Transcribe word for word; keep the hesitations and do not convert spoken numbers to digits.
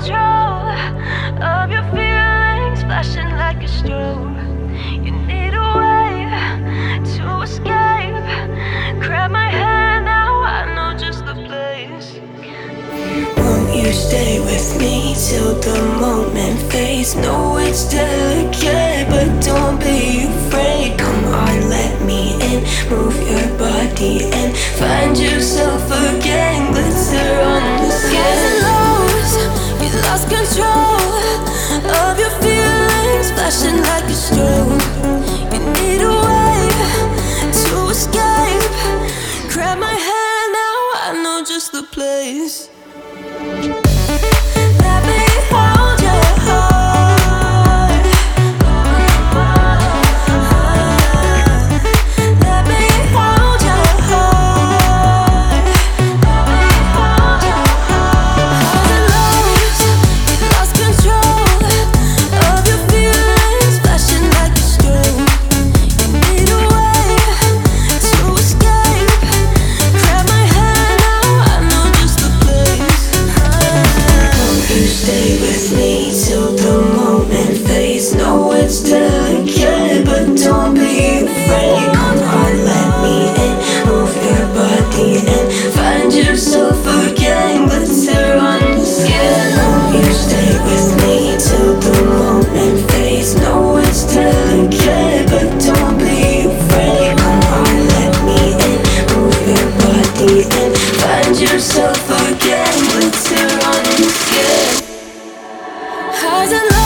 control of your feelings, flashing like a strobe. You need a way to escape. Grab my hand now, I know just the place. Won't you stay with me till the moment fades? No, it's delicate, but don't be afraid. Come on, let me in, move your body and find yourself again. Glitter on the skin. You lost control of your feelings, flashing like a strobe. You need a way to escape. Grab my hand now, I know just the place. Let me hold your heart. Let me hold your heart. Highs and lows, you lost control of your feelings, flashing like a strobe. You need a way to escape. Grab my hand now, I know just the place. Won't you stay with me till the moment fades? No, it's delicate, but don't be afraid. Come on, let me in, move your body and find yourself again. Glitter on the skin. Won't you stay with me till the moment fades? No, it's delicate, but don't be afraid. Come on, let me in, move your body and find yourself again. Glitter on the skin. Highs and lows.